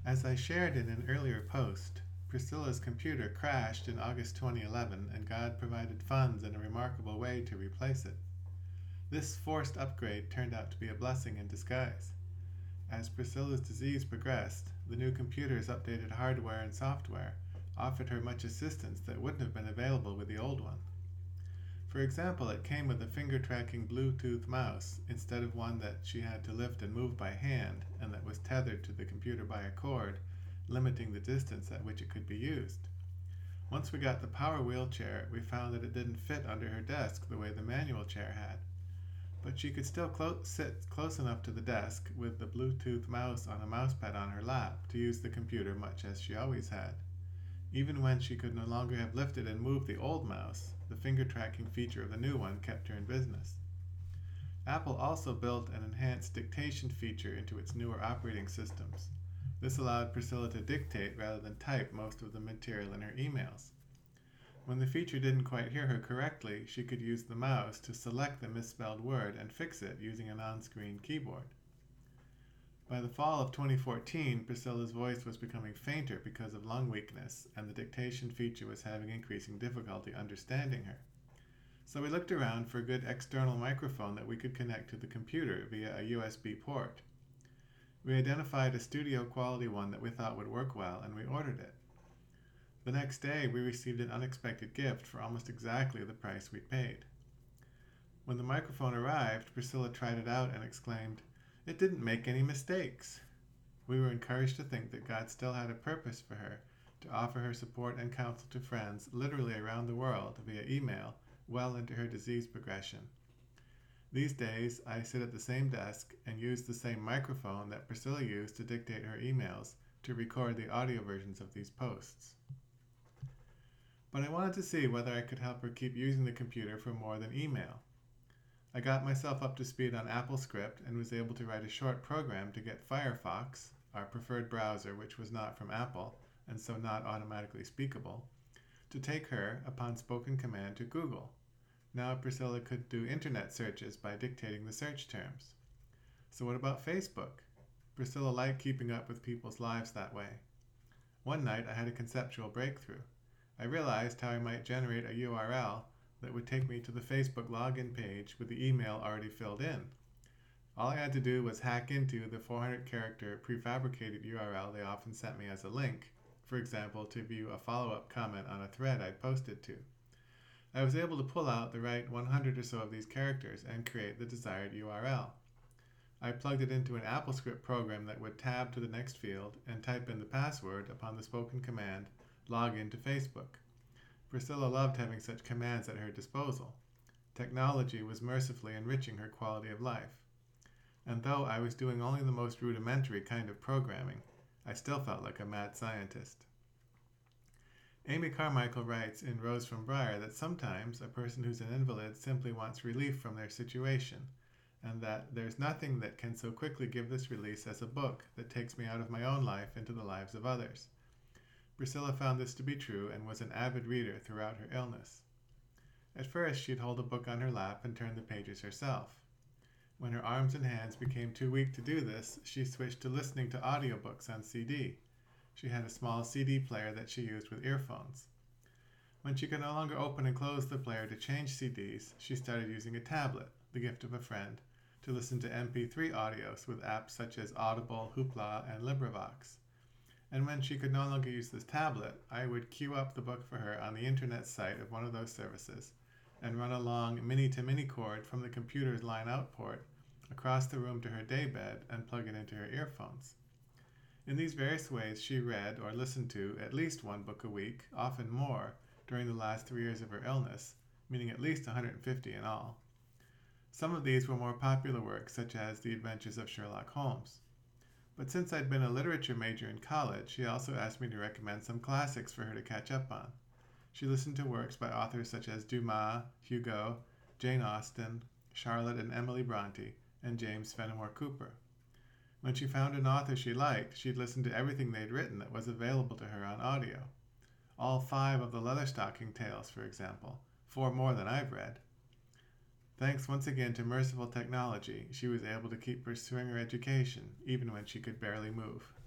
As I shared in an earlier post, Priscilla's computer crashed in August 2011 and God provided funds in a remarkable way to replace it. This forced upgrade turned out to be a blessing in disguise. As Priscilla's disease progressed, the new computer's updated hardware and software offered her much assistance that wouldn't have been available with the old one. For example, it came with a finger-tracking Bluetooth mouse instead of one that she had to lift and move by hand and that was tethered to the computer by a cord, limiting the distance at which it could be used. Once we got the power wheelchair, we found that it didn't fit under her desk the way the manual chair had. But she could still sit close enough to the desk with the Bluetooth mouse on a mousepad on her lap to use the computer much as she always had. Even when she could no longer have lifted and moved the old mouse, the finger tracking feature of the new one kept her in business. Apple also built an enhanced dictation feature into its newer operating systems. This allowed Priscilla to dictate rather than type most of the material in her emails. When the feature didn't quite hear her correctly, she could use the mouse to select the misspelled word and fix it using an on-screen keyboard. By the fall of 2014, Priscilla's voice was becoming fainter because of lung weakness, and the dictation feature was having increasing difficulty understanding her. So we looked around for a good external microphone that we could connect to the computer via a USB port. We identified a studio quality one that we thought would work well, and we ordered it. The next day, we received an unexpected gift for almost exactly the price we'd paid. When the microphone arrived, Priscilla tried it out and exclaimed, "It didn't make any mistakes." We were encouraged to think that God still had a purpose for her, to offer her support and counsel to friends literally around the world via email well into her disease progression. These days, I sit at the same desk and use the same microphone that Priscilla used to dictate her emails to record the audio versions of these posts. But I wanted to see whether I could help her keep using the computer for more than email. I got myself up to speed on AppleScript and was able to write a short program to get Firefox, our preferred browser which was not from Apple and so not automatically speakable, to take her, upon spoken command, to Google. Now Priscilla could do internet searches by dictating the search terms. So what about Facebook? Priscilla liked keeping up with people's lives that way. One night I had a conceptual breakthrough. I realized how I might generate a URL that would take me to the Facebook login page with the email already filled in. All I had to do was hack into the 400-character prefabricated URL they often sent me as a link, for example, to view a follow-up comment on a thread I'd posted to. I was able to pull out the right 100 or so of these characters and create the desired URL. I plugged it into an AppleScript program that would tab to the next field and type in the password upon the spoken command, log into Facebook. Priscilla loved having such commands at her disposal. Technology was mercifully enriching her quality of life. And though I was doing only the most rudimentary kind of programming, I still felt like a mad scientist. Amy Carmichael writes in Rose from Briar that sometimes a person who's an invalid simply wants relief from their situation, and that there's nothing that can so quickly give this release as a book that takes me out of my own life into the lives of others. Priscilla found this to be true and was an avid reader throughout her illness. At first, she'd hold a book on her lap and turn the pages herself. When her arms and hands became too weak to do this, she switched to listening to audiobooks on CD. She had a small CD player that she used with earphones. When she could no longer open and close the player to change CDs, she started using a tablet, the gift of a friend, to listen to MP3 audios with apps such as Audible, Hoopla, and LibriVox. And when she could no longer use this tablet, I would queue up the book for her on the internet site of one of those services and run a long mini-to-mini cord from the computer's line-out port across the room to her daybed and plug it into her earphones. In these various ways, she read or listened to at least one book a week, often more, during the last 3 years of her illness, meaning at least 150 in all. Some of these were more popular works, such as The Adventures of Sherlock Holmes. But since I'd been a literature major in college, she also asked me to recommend some classics for her to catch up on. She listened to works by authors such as Dumas, Hugo, Jane Austen, Charlotte and Emily Bronte, and James Fenimore Cooper. When she found an author she liked, she'd listen to everything they'd written that was available to her on audio. All 5 of the Leatherstocking Tales, for example, 4 more than I've read. Thanks once again to merciful technology, she was able to keep pursuing her education, even when she could barely move.